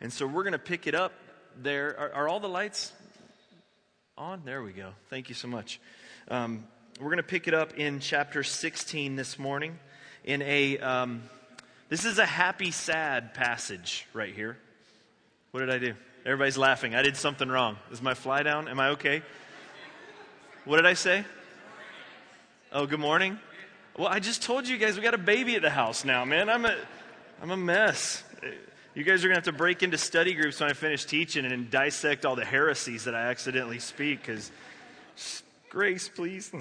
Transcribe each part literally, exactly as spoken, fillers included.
And so we're going to pick it up there. Are, are all the lights on? There we go. Thank you so much. Um, we're going to pick it up in chapter sixteen this morning. In a, um, this is a happy, sad passage right here. What did I do? Everybody's laughing. I did something wrong. Is my fly down? Am I okay? What did I say? Oh, good morning. Well, I just told you guys we got a baby at the house now, man. I'm a, I'm a mess. You guys are going to have to break into study groups when I finish teaching and dissect all the heresies that I accidentally speak, because grace, please.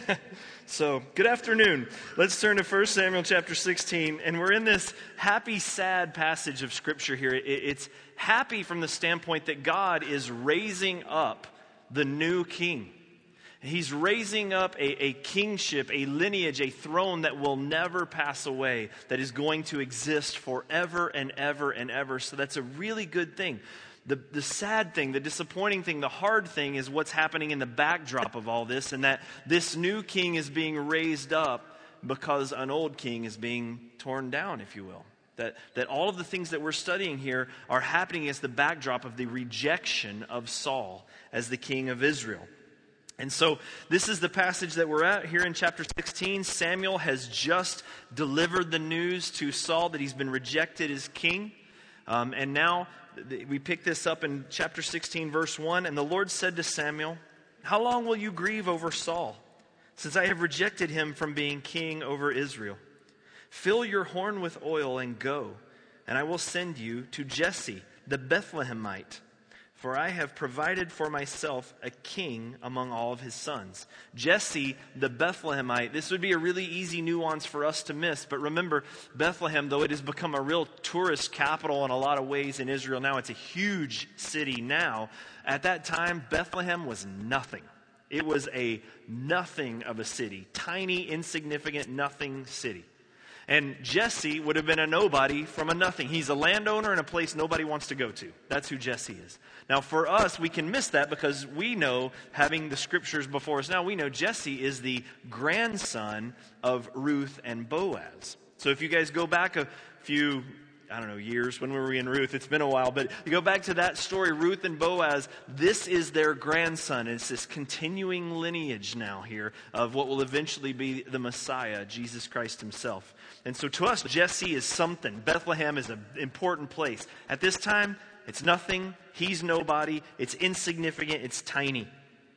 So, good afternoon. Let's turn to First Samuel chapter sixteen, and we're in this happy, sad passage of Scripture here. It's happy from the standpoint that God is raising up the new king. He's raising up a, a kingship, a lineage, a throne that will never pass away, that is going to exist forever and ever and ever. So that's a really good thing. The, the sad thing, the disappointing thing, the hard thing is what's happening in the backdrop of all this, and that this new king is being raised up because an old king is being torn down, if you will. That, that all of the things that we're studying here are happening against the backdrop of the rejection of Saul as the king of Israel. And so this is the passage that we're at here in chapter sixteen. Samuel has just delivered the news to Saul that he's been rejected as king. Um, and now we pick this up in chapter sixteen, verse one. And the Lord said to Samuel, "How long will you grieve over Saul, since I have rejected him from being king over Israel? Fill your horn with oil and go, and I will send you to Jesse the Bethlehemite. For I have provided for myself a king among all of his sons." Jesse, the Bethlehemite. This would be a really easy nuance for us to miss. But remember, Bethlehem, though it has become a real tourist capital in a lot of ways in Israel now, it's a huge city now. At that time, Bethlehem was nothing. It was a nothing of a city. Tiny, insignificant, nothing city. And Jesse would have been a nobody from a nothing. He's a landowner in a place nobody wants to go to. That's who Jesse is. Now for us, we can miss that because we know, having the scriptures before us now, we know Jesse is the grandson of Ruth and Boaz. So if you guys go back a few, I don't know, years, when were we in Ruth? It's been a while, but you go back to that story, Ruth and Boaz, this is their grandson. It's this continuing lineage now here of what will eventually be the Messiah, Jesus Christ himself. And so to us, Jesse is something. Bethlehem is an important place. At this time, it's nothing. He's nobody. It's insignificant. It's tiny.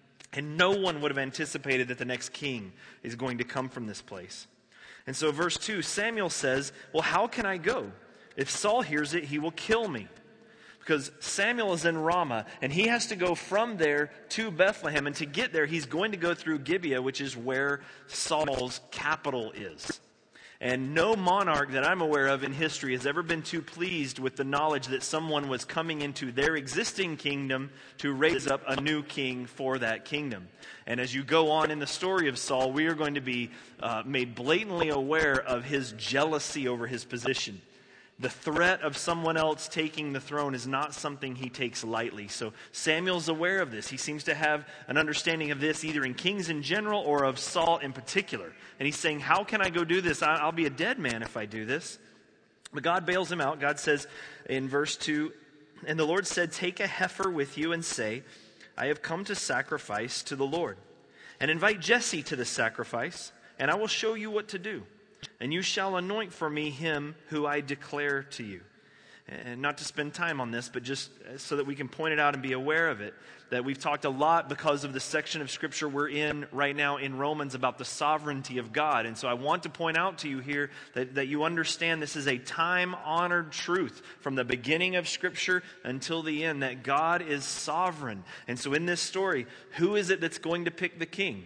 And no one would have anticipated that the next king is going to come from this place. And so verse two, Samuel says, "Well, how can I go? If Saul hears it, he will kill me." Because Samuel is in Ramah, and he has to go from there to Bethlehem. And to get there, he's going to go through Gibeah, which is where Saul's capital is. And no monarch that I'm aware of in history has ever been too pleased with the knowledge that someone was coming into their existing kingdom to raise up a new king for that kingdom. And as you go on in the story of Saul, we are going to be uh, made blatantly aware of his jealousy over his position. The threat of someone else taking the throne is not something he takes lightly. So Samuel's aware of this. He seems to have an understanding of this either in kings in general or of Saul in particular. And he's saying, how can I go do this? I'll be a dead man if I do this. But God bails him out. God says in verse two, "And the Lord said, take a heifer with you and say, I have come to sacrifice to the Lord. And invite Jesse to the sacrifice, and I will show you what to do. And you shall anoint for me him who I declare to you." And not to spend time on this, but just so that we can point it out and be aware of it, that we've talked a lot because of the section of Scripture we're in right now in Romans about the sovereignty of God. And so I want to point out to you here that, that you understand this is a time-honored truth from the beginning of Scripture until the end, that God is sovereign. And so in this story, who is it that's going to pick the king?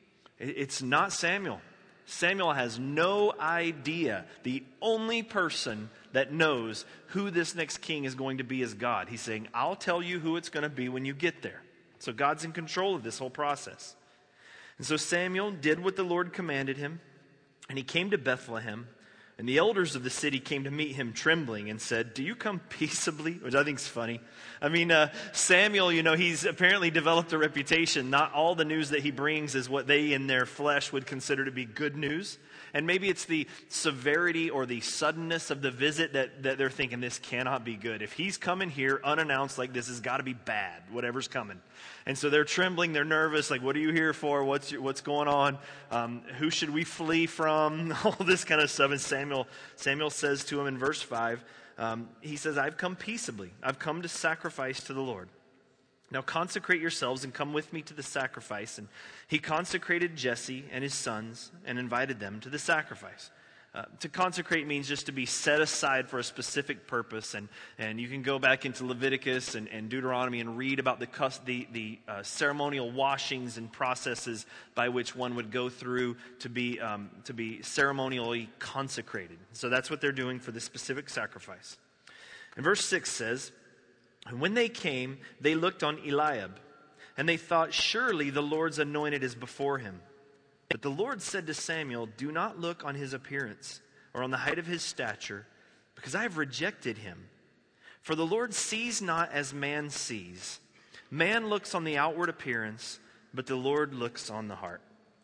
It's not Samuel. Samuel has no idea. The only person that knows who this next king is going to be is God. He's saying, I'll tell you who it's going to be when you get there. So God's in control of this whole process. And so Samuel did what the Lord commanded him, and he came to Bethlehem. And the elders of the city came to meet him trembling and said, "Do you come peaceably?" Which I think is funny. I mean, uh, Samuel, you know, he's apparently developed a reputation. Not all the news that he brings is what they in their flesh would consider to be good news. And maybe it's the severity or the suddenness of the visit that, that they're thinking, this cannot be good. If he's coming here unannounced like this, has got to be bad, whatever's coming. And so they're trembling, they're nervous, like, what are you here for? What's your, what's going on? Um, who should we flee from? All this kind of stuff. And Samuel, Samuel says to him in verse five, um, he says, "I've come peaceably. I've come to sacrifice to the Lord. Now consecrate yourselves and come with me to the sacrifice." And he consecrated Jesse and his sons and invited them to the sacrifice. Uh, to consecrate means just to be set aside for a specific purpose. And, and you can go back into Leviticus and, and Deuteronomy and read about the, cus- the, the uh, ceremonial washings and processes by which one would go through to be, um, to be ceremonially consecrated. So that's what they're doing for this specific sacrifice. And verse six says, "And when they came, they looked on Eliab, and they thought, 'Surely the Lord's anointed is before him.' But the Lord said to Samuel, 'Do not look on his appearance or on the height of his stature, because I have rejected him. For the Lord sees not as man sees. Man looks on the outward appearance, but the Lord looks on the heart.'"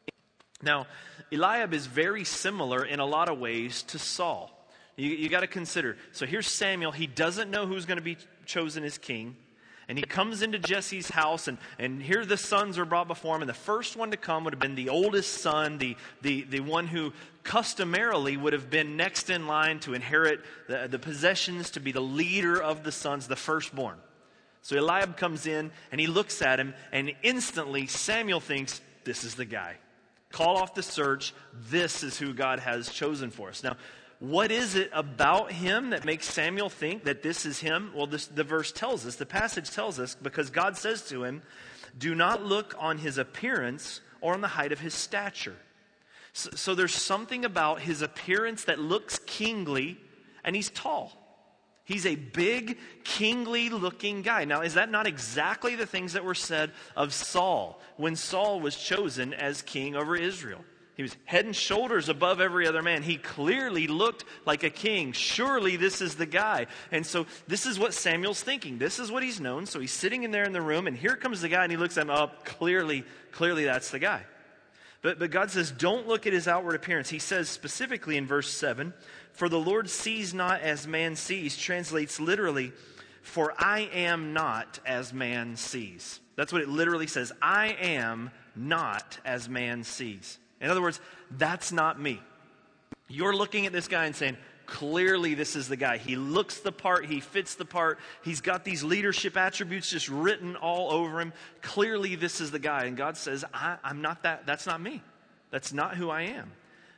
Now, Eliab is very similar in a lot of ways to Saul. You, you got to consider. So here's Samuel. He doesn't know who's going to be chosen as king. And he comes into Jesse's house, and, and here the sons are brought before him. And the first one to come would have been the oldest son, the, the, the one who customarily would have been next in line to inherit the, the possessions, to be the leader of the sons, the firstborn. So Eliab comes in, and he looks at him, and instantly Samuel thinks, this is the guy. Call off the search. This is who God has chosen for us. Now, what is it about him that makes Samuel think that this is him? Well, this, the verse tells us, the passage tells us, because God says to him, "Do not look on his appearance or on the height of his stature." So, so there's something about his appearance that looks kingly, and he's tall. He's a big, kingly-looking guy. Now, is that not exactly the things that were said of Saul when Saul was chosen as king over Israel? He was head and shoulders above every other man. He clearly looked like a king. Surely this is the guy. And so this is what Samuel's thinking. This is what he's known. So he's sitting in there in the room, and here comes the guy, and he looks at him up. Oh, clearly, clearly that's the guy. But, but God says, don't look at his outward appearance. He says specifically in verse seven, "For the Lord sees not as man sees," translates literally, "For I am not as man sees." That's what it literally says. I am not as man sees. In other words, that's not me. You're looking at this guy and saying, clearly this is the guy. He looks the part. He fits the part. He's got these leadership attributes just written all over him. Clearly this is the guy. And God says, I, I'm not that. That's not me. That's not who I am.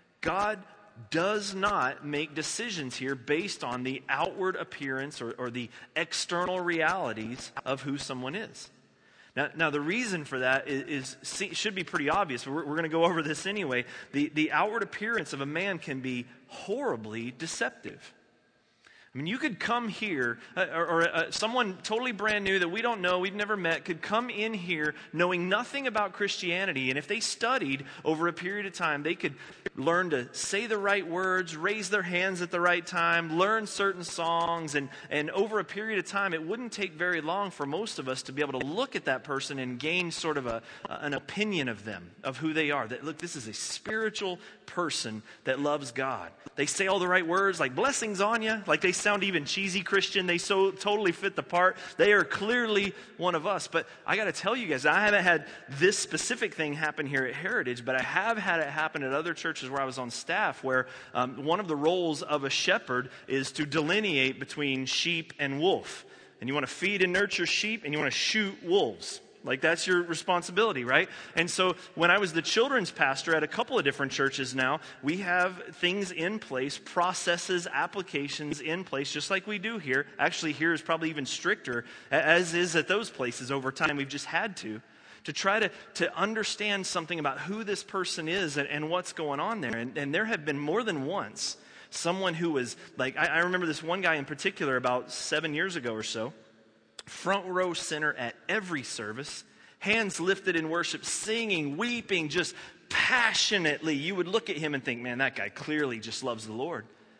God does not make decisions here based on the outward appearance or, or the external realities of who someone is. Now, now the reason for that is, is should be pretty obvious. But we're, we're going to go over this anyway. The, the outward appearance of a man can be horribly deceptive. I mean, you could come here, uh, or, or uh, someone totally brand new that we don't know, we've never met, could come in here knowing nothing about Christianity. And if they studied over a period of time, they could learn to say the right words, raise their hands at the right time, learn certain songs. And, and over a period of time, it wouldn't take very long for most of us to be able to look at that person and gain sort of a, an opinion of them, of who they are. That, look, this is a spiritual person that loves God. They say all the right words, like blessings on you, like they sound even cheesy Christian. They so totally fit the part. They are clearly one of us. But I got to tell you guys, I haven't had this specific thing happen here at Heritage, but I have had it happen at other churches where I was on staff, where um, one of the roles of a shepherd is to delineate between sheep and wolf. And you want to feed and nurture sheep, and you want to shoot wolves. Like, that's your responsibility, right? And so when I was the children's pastor at a couple of different churches now, we have things in place, processes, applications in place, just like we do here. Actually, here is probably even stricter, as is at those places over time. We've just had to, to try to, to understand something about who this person is and, and what's going on there. And, and there have been more than once someone who was, like, I, I remember this one guy in particular about seven years ago or so, front row center at every service, hands lifted in worship, singing, weeping, just passionately. You would look at him and think, man, that guy clearly just loves the Lord.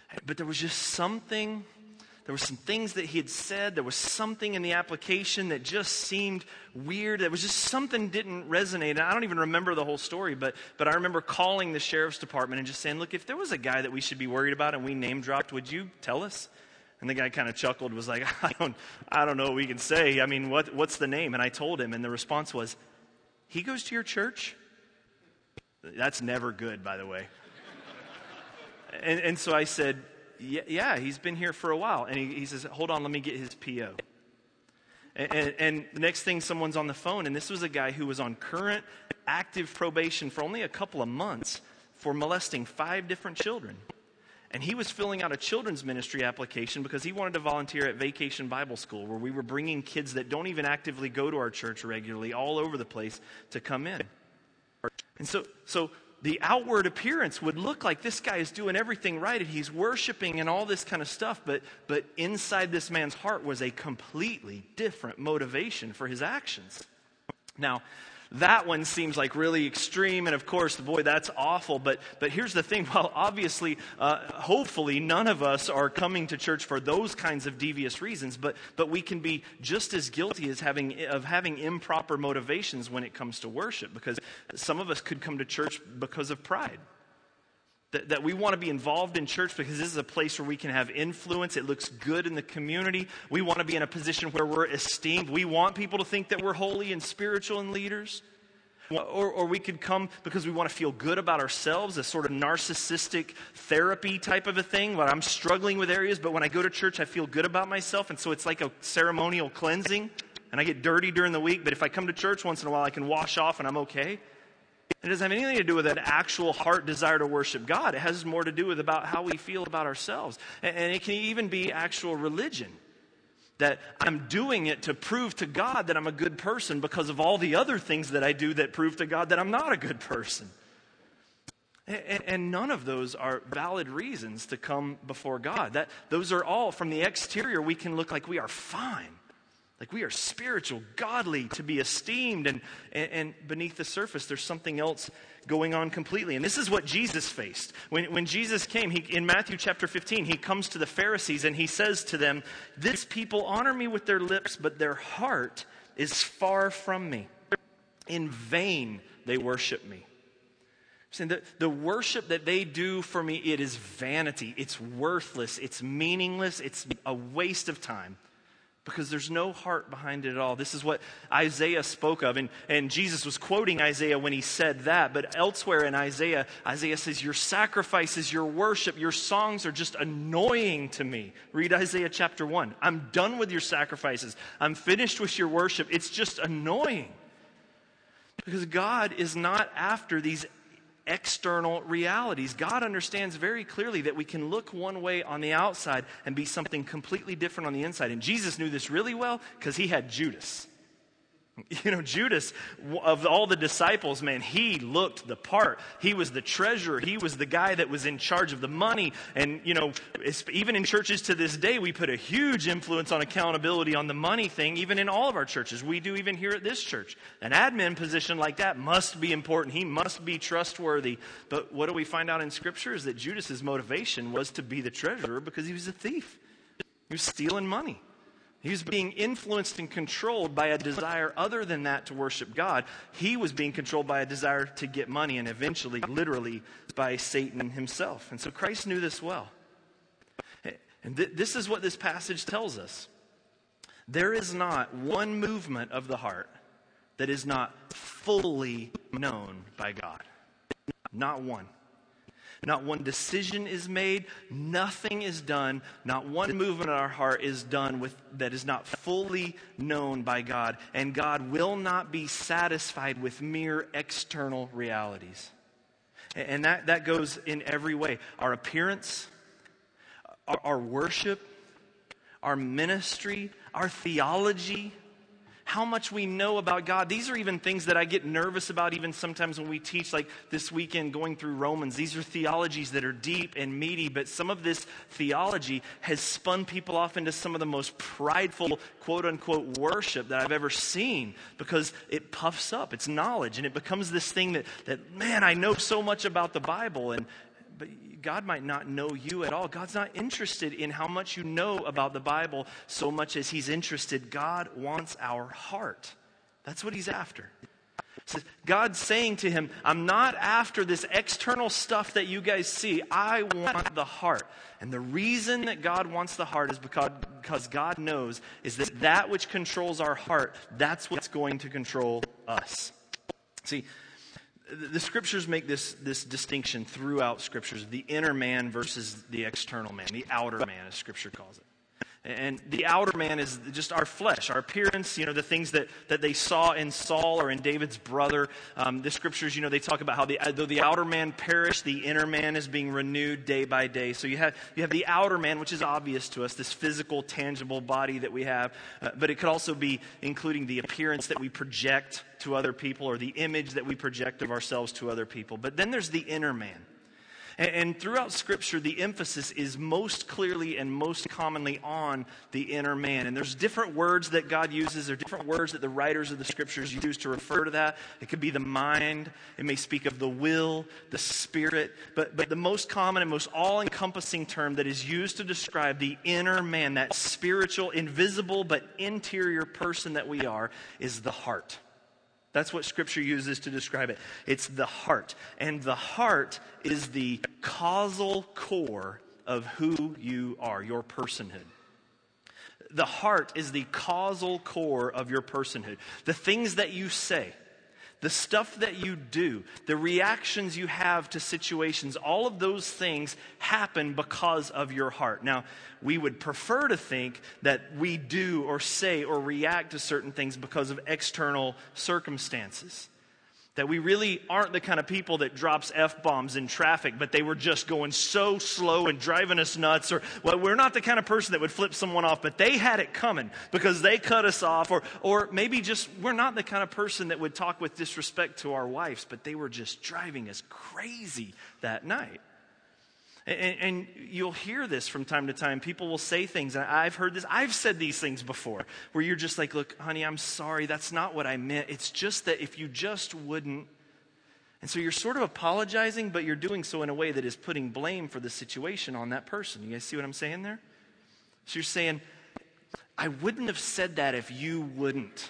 But there was just something, there were some things that he had said, there was something in the application that just seemed weird. There was just something didn't resonate. And I don't even remember the whole story, but but I remember calling the sheriff's department and just saying, look, if there was a guy that we should be worried about and we name dropped, would you tell us? And the guy kind of chuckled, was like, I don't I don't know what we can say. I mean, what what's the name? And I told him, and the response was, he goes to your church? That's never good, by the way. And, and so I said, yeah, yeah, he's been here for a while. And he, he says, hold on, let me get his P O. And, and, and the next thing, someone's on the phone, and this was a guy who was on current active probation for only a couple of months for molesting five different children. And he was filling out a children's ministry application because he wanted to volunteer at Vacation Bible School, where we were bringing kids that don't even actively go to our church regularly all over the place to come in. And so, so the outward appearance would look like this guy is doing everything right and he's worshiping and all this kind of stuff, but but inside this man's heart was a completely different motivation for his actions. Now, that one seems like really extreme, and of course, boy, that's awful. But but here's the thing: well, obviously, uh, hopefully, none of us are coming to church for those kinds of devious reasons. But but we can be just as guilty as having of having improper motivations when it comes to worship, because some of us could come to church because of pride. That, that we want to be involved in church because this is a place where we can have influence. It looks good in the community. We want to be in a position where we're esteemed. We want people to think that we're holy and spiritual and leaders. Or, or we could come because we want to feel good about ourselves, a sort of narcissistic therapy type of a thing, where I'm struggling with areas, but when I go to church, I feel good about myself. And so it's like a ceremonial cleansing. And I get dirty during the week, but if I come to church once in a while, I can wash off and I'm okay. It doesn't have anything to do with an actual heart desire to worship God. It has more to do with about how we feel about ourselves. And, and it can even be actual religion. That I'm doing it to prove to God that I'm a good person because of all the other things that I do that prove to God that I'm not a good person. And, and none of those are valid reasons to come before God. That those are all, from the exterior, we can look like we are fine. Like we are spiritual, godly, to be esteemed, and, and, and beneath the surface there's something else going on completely. And this is what Jesus faced. When, when Jesus came, he, in Matthew chapter fifteen, he comes to the Pharisees and he says to them, "This people honor me with their lips, but their heart is far from me. In vain they worship me." Saying the, the worship that they do for me, it is vanity, it's worthless, it's meaningless, it's a waste of time. Because there's no heart behind it at all. This is what Isaiah spoke of. And, and Jesus was quoting Isaiah when he said that. But elsewhere in Isaiah, Isaiah says, your sacrifices, your worship, your songs are just annoying to me. Read Isaiah chapter one. I'm done with your sacrifices. I'm finished with your worship. It's just annoying. Because God is not after these external realities. God understands very clearly that we can look one way on the outside and be something completely different on the inside. And Jesus knew this really well because he had Judas. You know, Judas, of all the disciples, man, he looked the part. He was the treasurer. He was the guy that was in charge of the money. And, you know, even in churches to this day, we put a huge influence on accountability on the money thing, even in all of our churches. We do even here at this church. An admin position like that must be important. He must be trustworthy. But what do we find out in Scripture is that Judas's motivation was to be the treasurer because he was a thief. He was stealing money. He was being influenced and controlled by a desire other than that to worship God. He was being controlled by a desire to get money, and eventually, literally, by Satan himself. And so Christ knew this well. And th- this is what this passage tells us. There is not one movement of the heart that is not fully known by God. Not one. Not one decision is made, nothing is done, not one movement of our heart is done with that is not fully known by God. And God will not be satisfied with mere external realities. And that, that goes in every way. Our appearance, our, our worship, our ministry, our theology, how much we know about God. These are even things that I get nervous about even sometimes when we teach, like this weekend going through Romans. These are theologies that are deep and meaty, but some of this theology has spun people off into some of the most prideful, quote-unquote, worship that I've ever seen, because it puffs up. It's knowledge, and it becomes this thing that, that man, I know so much about the Bible, and but God might not know you at all. God's not interested in how much you know about the Bible so much as he's interested. God wants our heart. That's what he's after. So God's saying to him, I'm not after this external stuff that you guys see. I want the heart. And the reason that God wants the heart is because, because God knows is that that which controls our heart, that's what's going to control us. See, the scriptures make this, this distinction throughout scriptures, the inner man versus the external man, the outer man, as scripture calls it. And the outer man is just our flesh, our appearance, you know, the things that, that they saw in Saul or in David's brother. Um, the scriptures, you know, they talk about how the, though the outer man perished, the inner man is being renewed day by day. So you have you have the outer man, which is obvious to us, this physical, tangible body that we have. Uh, but it could also be including the appearance that we project to other people or the image that we project of ourselves to other people. But then there's the inner man. And throughout Scripture, the emphasis is most clearly and most commonly on the inner man. And there's different words that God uses, or different words that the writers of the Scriptures use to refer to that. It could be the mind. It may speak of the will, the spirit. But, but the most common and most all-encompassing term that is used to describe the inner man, that spiritual, invisible, but interior person that we are, is the heart. That's what Scripture uses to describe it. It's the heart. And the heart is the causal core of who you are, your personhood. The heart is the causal core of your personhood. The things that you say, the stuff that you do, the reactions you have to situations, all of those things happen because of your heart. Now, we would prefer to think that we do or say or react to certain things because of external circumstances. That we really aren't the kind of people that drops F-bombs in traffic, but they were just going so slow and driving us nuts. Or, well, we're not the kind of person that would flip someone off, but they had it coming because they cut us off. Or, or maybe just we're not the kind of person that would talk with disrespect to our wives, but they were just driving us crazy that night. And, and you'll hear this from time to time. People will say things, and I've heard this. I've said these things before, where you're just like, look, honey, I'm sorry. That's not what I meant. It's just that if you just wouldn't. And so you're sort of apologizing, but you're doing so in a way that is putting blame for the situation on that person. You guys see what I'm saying there? So you're saying, I wouldn't have said that if you wouldn't.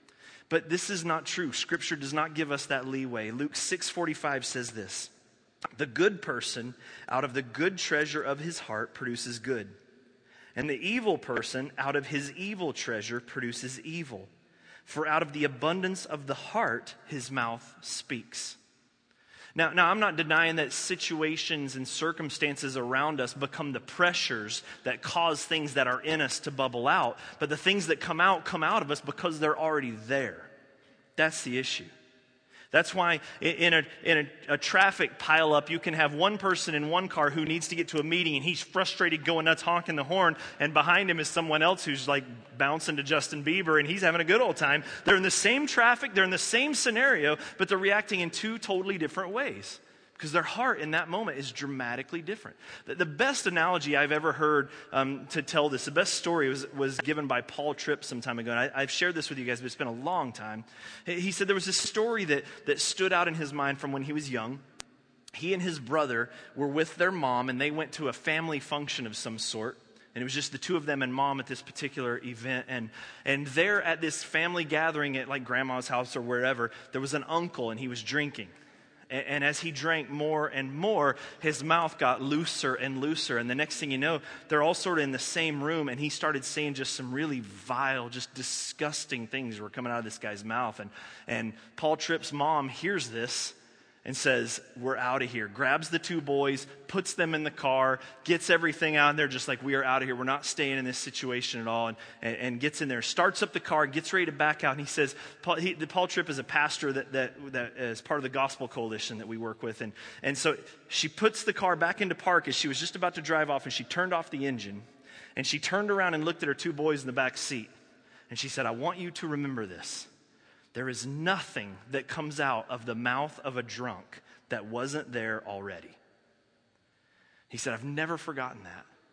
But this is not true. Scripture does not give us that leeway. Luke six forty-five says this. The good person out of the good treasure of his heart produces good. And the evil person out of his evil treasure produces evil. For out of the abundance of the heart, his mouth speaks. Now, now, I'm not denying that situations and circumstances around us become the pressures that cause things that are in us to bubble out. But the things that come out, come out of us because they're already there. That's the issue. That's why in a in a, a traffic pileup, you can have one person in one car who needs to get to a meeting, and he's frustrated, going nuts, honking the horn, and behind him is someone else who's like bouncing to Justin Bieber, and he's having a good old time. They're in the same traffic, they're in the same scenario, but they're reacting in two totally different ways. Because their heart in that moment is dramatically different. The, the best analogy I've ever heard um, to tell this, the best story was, was given by Paul Tripp some time ago. And I, I've shared this with you guys, but it's been a long time. He said there was this story that, that stood out in his mind from when he was young. He and his brother were with their mom, and they went to a family function of some sort. And it was just the two of them and mom at this particular event. And and there at this family gathering at like grandma's house or wherever, there was an uncle, and he was drinking. And as he drank more and more, his mouth got looser and looser. And the next thing you know, they're all sort of in the same room. And he started saying just some really vile, just disgusting things were coming out of this guy's mouth. And, and Paul Tripp's mom hears this and says, we're out of here. Grabs the two boys, puts them in the car, gets everything out. And they're just like, we are out of here. We're not staying in this situation at all. And, and, and gets in there, starts up the car, gets ready to back out. And he says, Paul, he, Paul Tripp is a pastor that, that, that is part of the Gospel Coalition that we work with. And, and so she puts the car back into park as she was just about to drive off, and she turned off the engine. And she turned around and looked at her two boys in the back seat. And she said, I want you to remember this. There is nothing that comes out of the mouth of a drunk that wasn't there already. He said, I've never forgotten that.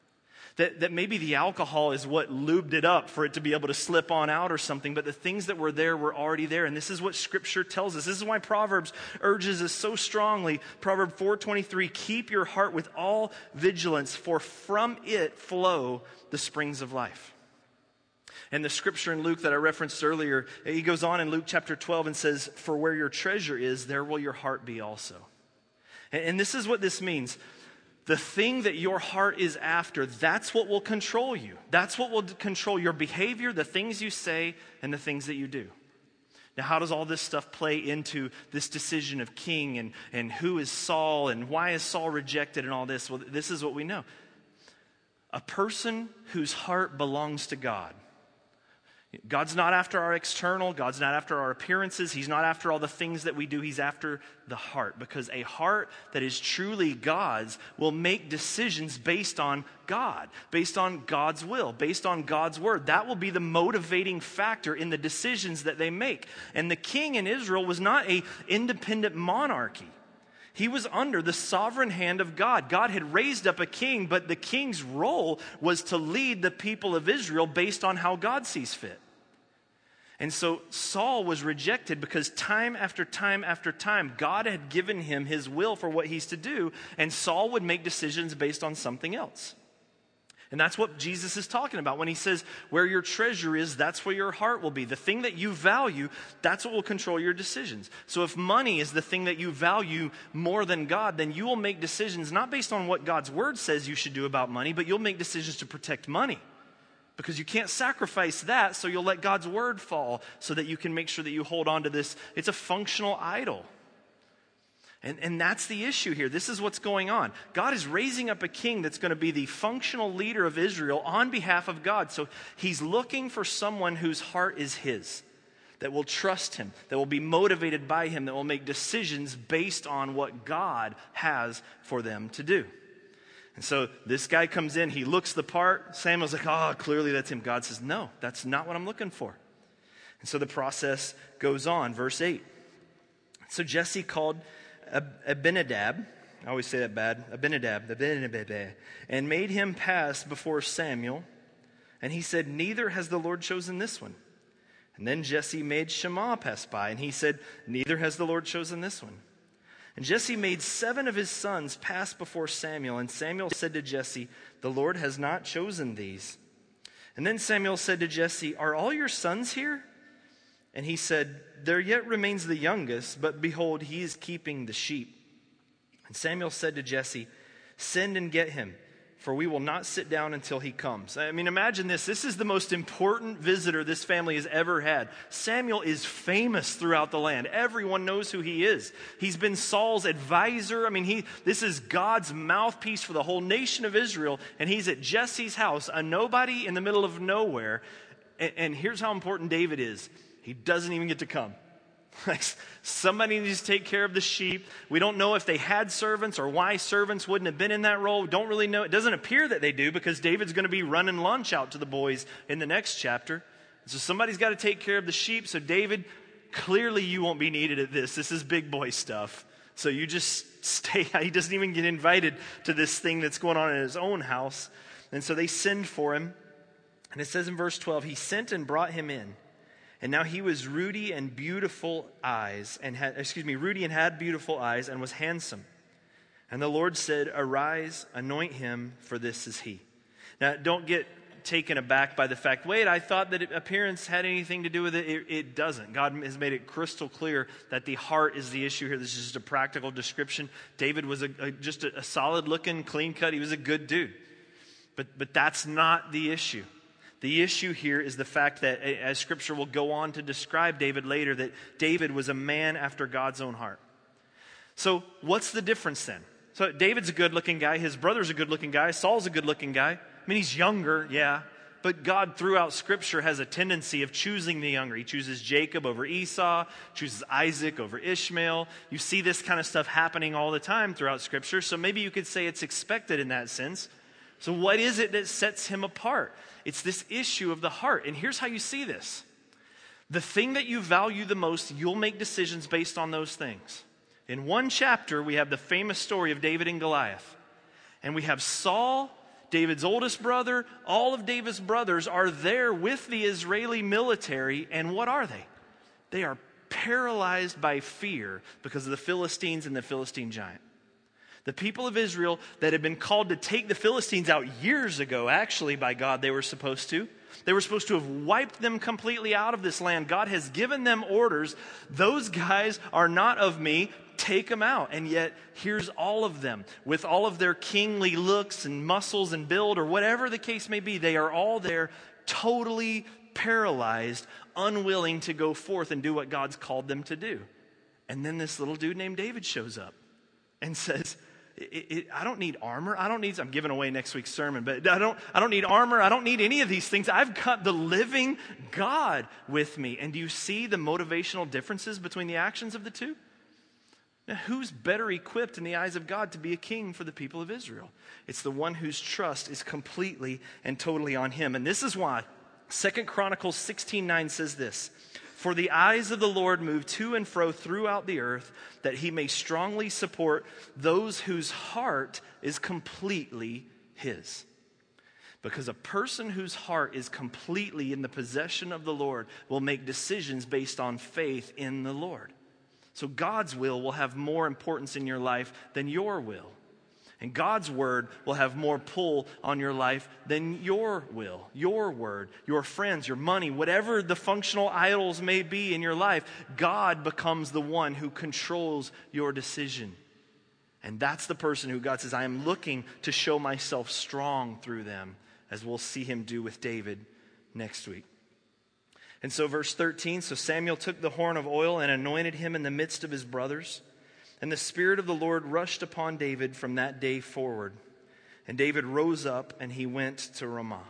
That, that maybe the alcohol is what lubed it up for it to be able to slip on out or something, but the things that were there were already there. And this is what Scripture tells us. This is why Proverbs urges us so strongly. Proverb four twenty-three, keep your heart with all vigilance, for from it flow the springs of life. And the scripture in Luke that I referenced earlier, he goes on in Luke chapter twelve and says, for where your treasure is, there will your heart be also. And, and this is what this means. The thing that your heart is after, that's what will control you. That's what will control your behavior, the things you say, and the things that you do. Now, how does all this stuff play into this decision of king and, and who is Saul and why is Saul rejected and all this? Well, this is what we know. A person whose heart belongs to God. God's not after our external. God's not after our appearances. He's not after all the things that we do. He's after the heart. Because a heart that is truly God's will make decisions based on God, based on God's will, based on God's word. That will be the motivating factor in the decisions that they make. And the king in Israel was not an independent monarchy. He was under the sovereign hand of God. God had raised up a king, but the king's role was to lead the people of Israel based on how God sees fit. And so Saul was rejected because time after time after time, God had given him his will for what he's to do, and Saul would make decisions based on something else. And that's what Jesus is talking about when he says, where your treasure is, that's where your heart will be. The thing that you value, that's what will control your decisions. So if money is the thing that you value more than God, then you will make decisions not based on what God's word says you should do about money, but you'll make decisions to protect money. Because you can't sacrifice that, so you'll let God's word fall so that you can make sure that you hold on to this. It's a functional idol. And, and that's the issue here. This is what's going on. God is raising up a king that's going to be the functional leader of Israel on behalf of God. So he's looking for someone whose heart is his, that will trust him, that will be motivated by him, that will make decisions based on what God has for them to do. And so this guy comes in, he looks the part. Samuel's like, oh, clearly that's him. God says, no, that's not what I'm looking for. And so the process goes on. Verse eight. So Jesse called Abinadab, I always say that bad, Abinadab, Abinadab, and made him pass before Samuel. And he said, neither has the Lord chosen this one. And then Jesse made Shammah pass by, and he said, neither has the Lord chosen this one. And Jesse made seven of his sons pass before Samuel, and Samuel said to Jesse, the Lord has not chosen these. And then Samuel said to Jesse, are all your sons here? And he said, there yet remains the youngest, but behold, he is keeping the sheep. And Samuel said to Jesse, send and get him, for we will not sit down until he comes. I mean, imagine this. This is the most important visitor this family has ever had. Samuel is famous throughout the land. Everyone knows who he is. He's been Saul's advisor. I mean, he this is God's mouthpiece for the whole nation of Israel, and he's at Jesse's house, a nobody in the middle of nowhere. And, and here's how important David is. He doesn't even get to come. Somebody needs to take care of the sheep. We don't know if they had servants or why servants wouldn't have been in that role. We don't really know. It doesn't appear that they do because David's going to be running lunch out to the boys in the next chapter. So somebody's got to take care of the sheep. So David, clearly you won't be needed at this. This is big boy stuff. So you just stay. He doesn't even get invited to this thing that's going on in his own house. And so they send for him. And it says in verse twelve, he sent and brought him in. And now he was ruddy and beautiful eyes, and had, excuse me, ruddy and had beautiful eyes, and was handsome. And the Lord said, arise, anoint him, for this is he. Now, don't get taken aback by the fact, wait, I thought that appearance had anything to do with it. It, it doesn't. God has made it crystal clear that the heart is the issue here. This is just a practical description. David was a, a, just a, a solid-looking, clean-cut. He was a good dude. But, but that's not the issue. The issue here is the fact that, as Scripture will go on to describe David later, that David was a man after God's own heart. So what's the difference then? So David's a good-looking guy. His brother's a good-looking guy. Saul's a good-looking guy. I mean, he's younger, yeah. But God, throughout Scripture, has a tendency of choosing the younger. He chooses Jacob over Esau, chooses Isaac over Ishmael. You see this kind of stuff happening all the time throughout Scripture. So maybe you could say it's expected in that sense. So what is it that sets him apart? It's this issue of the heart. And here's how you see this. The thing that you value the most, you'll make decisions based on those things. In one chapter, we have the famous story of David and Goliath. And we have Saul David's oldest brother, all of David's brothers are there with the Israeli military, and what are they? They are paralyzed by fear because of the Philistines and the Philistine giant. The people of Israel that had been called to take the Philistines out years ago, actually by God they were supposed to. They were supposed to have wiped them completely out of this land. God has given them orders. Those guys are not of me. Take them out. And yet, here's all of them with all of their kingly looks and muscles and build or whatever the case may be. They are all there totally paralyzed, unwilling to go forth and do what God's called them to do. And then this little dude named David shows up and says, It, it, I don't need armor. I don't need, I'm giving away next week's sermon, but I don't, I don't need armor. I don't need any of these things. I've got the living God with me. And do you see the motivational differences between the actions of the two? Now, who's better equipped in the eyes of God to be a king for the people of Israel? It's the one whose trust is completely and totally on him. And this is why Second Chronicles sixteen nine says this, "For the eyes of the Lord move to and fro throughout the earth, that he may strongly support those whose heart is completely his." Because a person whose heart is completely in the possession of the Lord will make decisions based on faith in the Lord. So God's will will have more importance in your life than your will. And God's word will have more pull on your life than your will, your word, your friends, your money, whatever the functional idols may be in your life. God becomes the one who controls your decision. And that's the person who God says, I am looking to show myself strong through them, as we'll see him do with David next week. And so verse thirteen, so Samuel took the horn of oil and anointed him in the midst of his brothers. And the Spirit of the Lord rushed upon David from that day forward. And David rose up and he went to Ramah.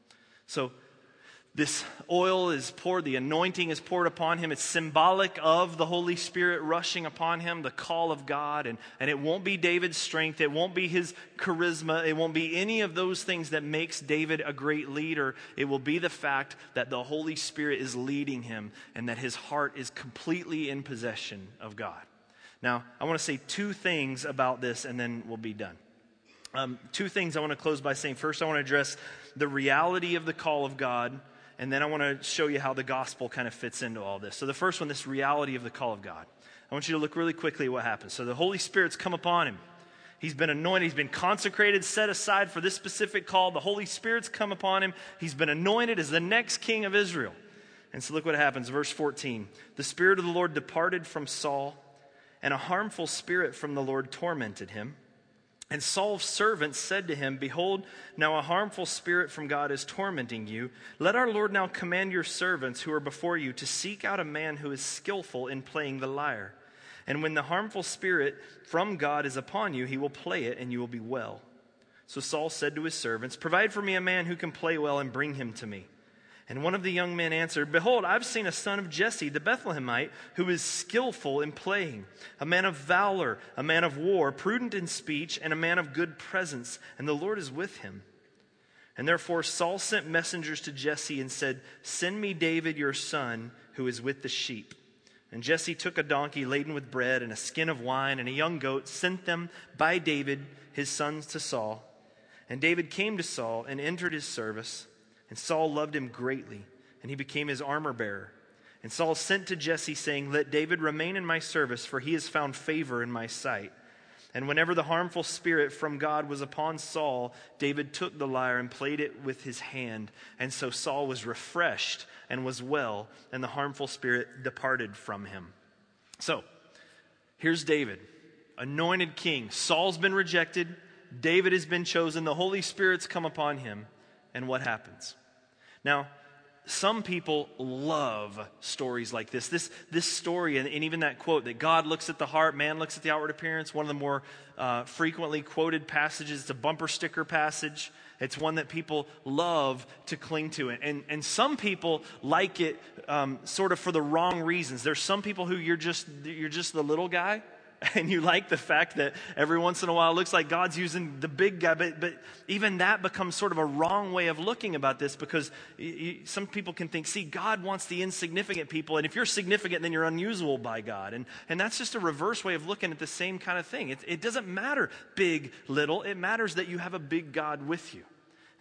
So this oil is poured, the anointing is poured upon him. It's symbolic of the Holy Spirit rushing upon him, the call of God. And, and it won't be David's strength. It won't be his charisma. It won't be any of those things that makes David a great leader. It will be the fact that the Holy Spirit is leading him and that his heart is completely in possession of God. Now, I want to say two things about this and then we'll be done. Um, two things I want to close by saying. First, I want to address the reality of the call of God, and then I want to show you how the gospel kind of fits into all this. So the first one, this reality of the call of God. I want you to look really quickly at what happens. So the Holy Spirit's come upon him. He's been anointed. He's been consecrated, set aside for this specific call. The Holy Spirit's come upon him. He's been anointed as the next king of Israel. And so look what happens. Verse fourteen. The Spirit of the Lord departed from Saul, and a harmful spirit from the Lord tormented him. And Saul's servants said to him, Behold, now a harmful spirit from God is tormenting you. Let our Lord now command your servants who are before you to seek out a man who is skillful in playing the lyre. And when the harmful spirit from God is upon you, he will play it, and you will be well. So Saul said to his servants, Provide for me a man who can play well, and bring him to me. And one of the young men answered, Behold, I've seen a son of Jesse, the Bethlehemite, who is skillful in playing, a man of valor, a man of war, prudent in speech, and a man of good presence, and the Lord is with him. And therefore Saul sent messengers to Jesse and said, Send me David your son, who is with the sheep. And Jesse took a donkey laden with bread and a skin of wine and a young goat, sent them by David, his sons, to Saul. And David came to Saul and entered his service. And Saul loved him greatly, and he became his armor bearer. And Saul sent to Jesse, saying, Let David remain in my service, for he has found favor in my sight. And whenever the harmful spirit from God was upon Saul, David took the lyre and played it with his hand. And so Saul was refreshed and was well, and the harmful spirit departed from him. So, here's David, anointed king. Saul's been rejected. David has been chosen. The Holy Spirit's come upon him. And what happens? Now, some people love stories like this. This, this story, and, and even that quote that God looks at the heart, man looks at the outward appearance, one of the more uh, frequently quoted passages. It's a bumper sticker passage. It's one that people love to cling to. And, and some people like it um, sort of for the wrong reasons. There's some people who you're just you're just the little guy. And you like the fact that every once in a while it looks like God's using the big guy. But, but even that becomes sort of a wrong way of looking about this, because you, you, some people can think, see, God wants the insignificant people. And if you're significant, then you're unusable by God. And, and that's just a reverse way of looking at the same kind of thing. It, it doesn't matter big, little. It matters that you have a big God with you.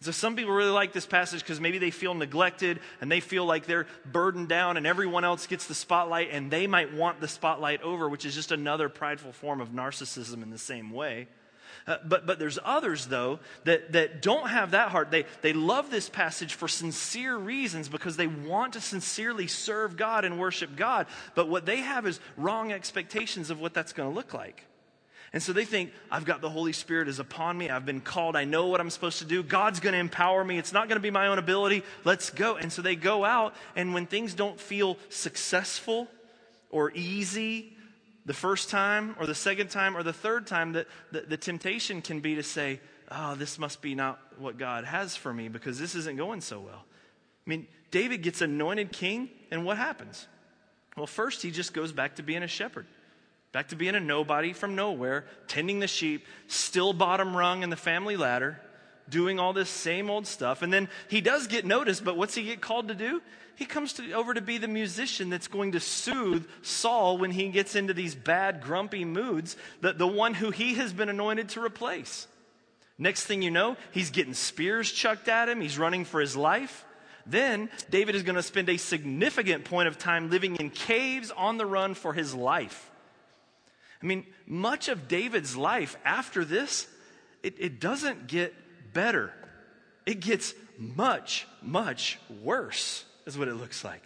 So some people really like this passage because maybe they feel neglected and they feel like they're burdened down and everyone else gets the spotlight and they might want the spotlight over, which is just another prideful form of narcissism in the same way. Uh, but but there's others, though, that, that don't have that heart. They, they love this passage for sincere reasons because they want to sincerely serve God and worship God. But what they have is wrong expectations of what that's going to look like. And so they think, I've got the Holy Spirit is upon me. I've been called. I know what I'm supposed to do. God's going to empower me. It's not going to be my own ability. Let's go. And so they go out, and when things don't feel successful or easy the first time or the second time or the third time, the, the, the temptation can be to say, oh, this must be not what God has for me because this isn't going so well. I mean, David gets anointed king, and what happens? Well, first he just goes back to being a shepherd. Back to being a nobody from nowhere, tending the sheep, still bottom rung in the family ladder, doing all this same old stuff. And then he does get noticed, but what's he get called to do? He comes to, over to be the musician that's going to soothe Saul when he gets into these bad, grumpy moods, the, the one who he has been anointed to replace. Next thing you know, he's getting spears chucked at him. He's running for his life. Then David is going to spend a significant point of time living in caves on the run for his life. I mean, much of David's life after this, it, it doesn't get better. It gets much, much worse, is what it looks like.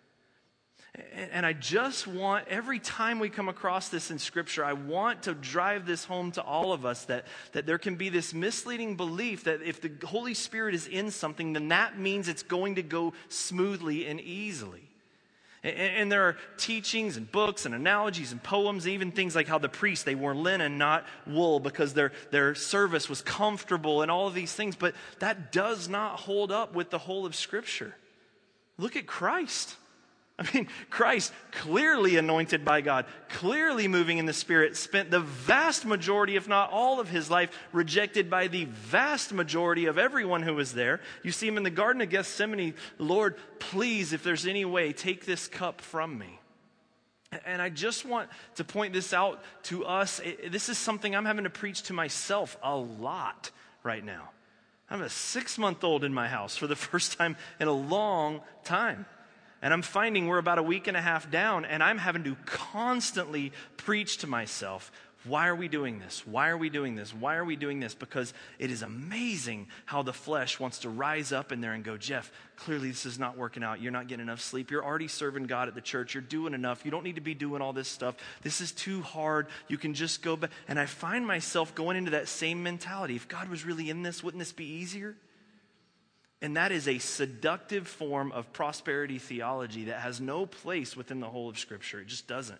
And, and I just want, every time we come across this in Scripture, I want to drive this home to all of us that, that there can be this misleading belief that if the Holy Spirit is in something, then that means it's going to go smoothly and easily. And there are teachings and books and analogies and poems, even things like how the priests, they wore linen, not wool, because their, their service was comfortable and all of these things. But that does not hold up with the whole of Scripture. Look at Christ. I mean, Christ, clearly anointed by God, clearly moving in the Spirit, spent the vast majority, if not all of his life, rejected by the vast majority of everyone who was there. You see him in the Garden of Gethsemane, Lord, please, if there's any way, take this cup from me. And I just want to point this out to us. This is something I'm having to preach to myself a lot right now. I have a six-month-old in my house for the first time in a long time. And I'm finding we're about a week and a half down, and I'm having to constantly preach to myself, why are we doing this? Why are we doing this? Why are we doing this? Because it is amazing how the flesh wants to rise up in there and go, Jeff, clearly this is not working out. You're not getting enough sleep. You're already serving God at the church. You're doing enough. You don't need to be doing all this stuff. This is too hard. You can just go back. And I find myself going into that same mentality. If God was really in this, wouldn't this be easier? And that is a seductive form of prosperity theology that has no place within the whole of Scripture. It just doesn't.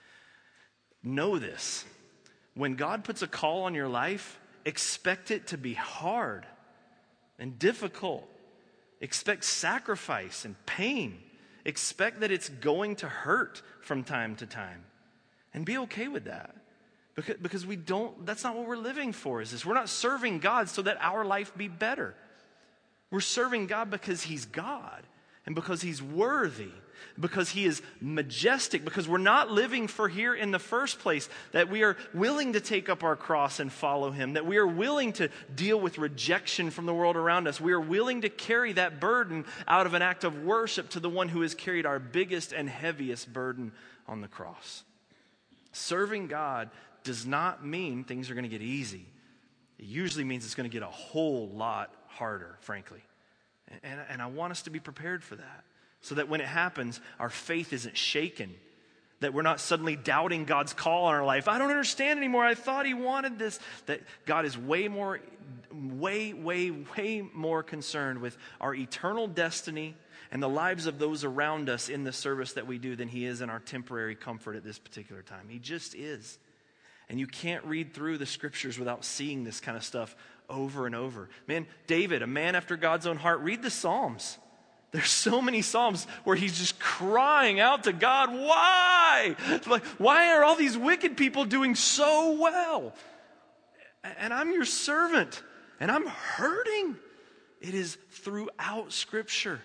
Know this. When God puts a call on your life, expect it to be hard and difficult. Expect sacrifice and pain. Expect that it's going to hurt from time to time. And be okay with that. Because, because we don't, that's not what we're living for, is this. We're not serving God so that our life be better. We're serving God because He's God and because He's worthy, because He is majestic, because we're not living for here in the first place, that we are willing to take up our cross and follow Him, that we are willing to deal with rejection from the world around us. We are willing to carry that burden out of an act of worship to the one who has carried our biggest and heaviest burden on the cross. Serving God does not mean things are going to get easy. It usually means it's going to get a whole lot harder, frankly. And, and I want us to be prepared for that, so that when it happens, our faith isn't shaken, that we're not suddenly doubting God's call on our life. I don't understand anymore. I thought He wanted this. That God is way more, way, way, way more concerned with our eternal destiny and the lives of those around us in the service that we do than He is in our temporary comfort at this particular time. He just is. And you can't read through the Scriptures without seeing this kind of stuff over and over. Man, David, a man after God's own heart, read the Psalms. There's so many Psalms where he's just crying out to God, why? Like, why are all these wicked people doing so well? And I'm your servant, and I'm hurting. It is throughout Scripture.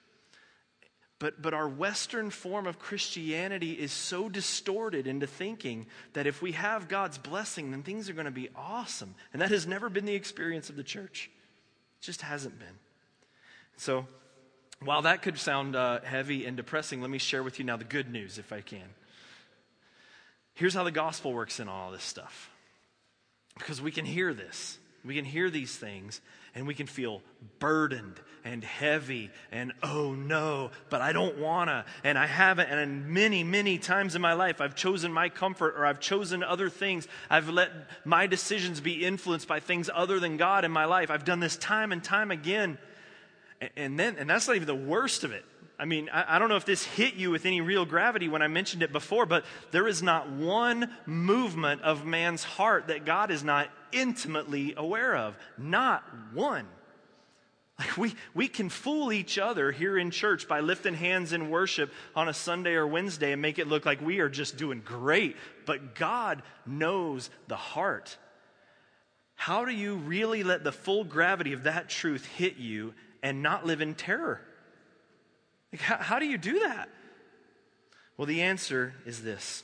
But, but our Western form of Christianity is so distorted into thinking that if we have God's blessing, then things are going to be awesome. And that has never been the experience of the church. It just hasn't been. So while that could sound uh, heavy and depressing, let me share with you now the good news if I can. Here's how the gospel works in all this stuff. Because we can hear this. We can hear these things and we can feel burdened and heavy and oh no, but I don't wanna and I haven't. And many, many times in my life I've chosen my comfort or I've chosen other things. I've let my decisions be influenced by things other than God in my life. I've done this time and time again. And then, and that's not even the worst of it. I mean, I, I don't know if this hit you with any real gravity when I mentioned it before, but there is not one movement of man's heart that God is not intimately aware of. Not one. Like we, we can fool each other here in church by lifting hands in worship on a Sunday or Wednesday and make it look like we are just doing great. But God knows the heart. How do you really let the full gravity of that truth hit you and not live in terror? Like, how, how do you do that? Well, the answer is this.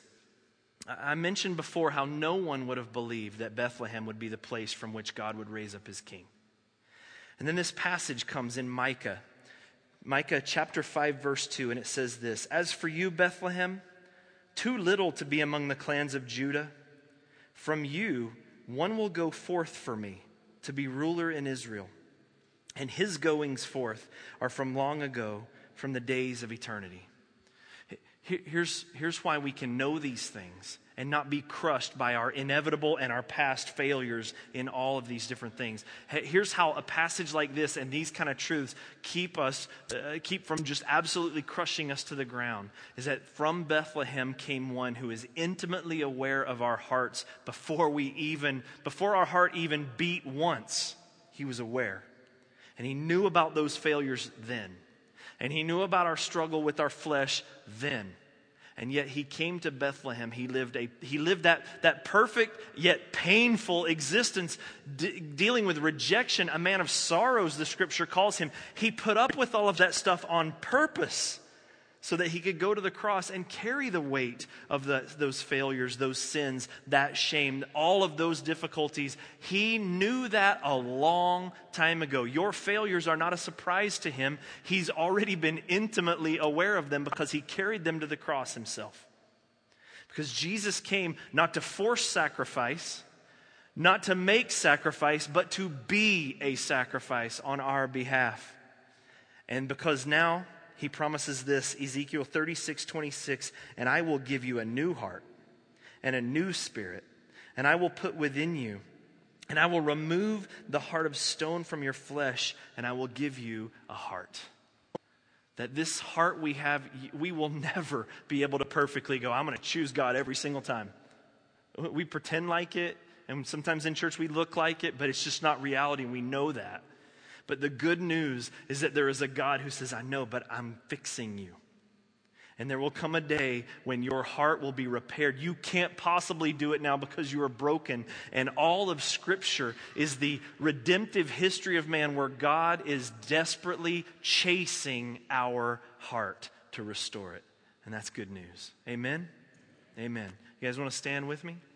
I mentioned before how no one would have believed that Bethlehem would be the place from which God would raise up his king. And then this passage comes in Micah. Micah chapter five, verse two, and it says this: "As for you, Bethlehem, too little to be among the clans of Judah, from you one will go forth for me to be ruler in Israel. And his goings forth are from long ago, from the days of eternity." Here's, here's why we can know these things and not be crushed by our inevitable and our past failures in all of these different things. Here's how a passage like this and these kind of truths keep us, uh, keep from just absolutely crushing us to the ground. Is that from Bethlehem came one who is intimately aware of our hearts before we even, before our heart even beat once. He was aware. And he knew about those failures then. And he knew about our struggle with our flesh then. And yet he came to Bethlehem. He lived a he lived that, that perfect yet painful existence, de- dealing with rejection, a man of sorrows, the scripture calls him. He put up with all of that stuff on purpose so that he could go to the cross and carry the weight of the, those failures, those sins, that shame, all of those difficulties. He knew that a long time ago. Your failures are not a surprise to him. He's already been intimately aware of them because he carried them to the cross himself. Because Jesus came not to force sacrifice, not to make sacrifice, but to be a sacrifice on our behalf. And because now he promises this, Ezekiel thirty-six twenty-six, "And I will give you a new heart and a new spirit, and I will put within you, and I will remove the heart of stone from your flesh, and I will give you a heart." That this heart we have, we will never be able to perfectly go, I'm going to choose God every single time. We pretend like it, and sometimes in church we look like it, but it's just not reality, and we know that. But the good news is that there is a God who says, I know, but I'm fixing you. And there will come a day when your heart will be repaired. You can't possibly do it now because you are broken. And all of Scripture is the redemptive history of man where God is desperately chasing our heart to restore it. And that's good news. Amen? Amen. You guys want to stand with me?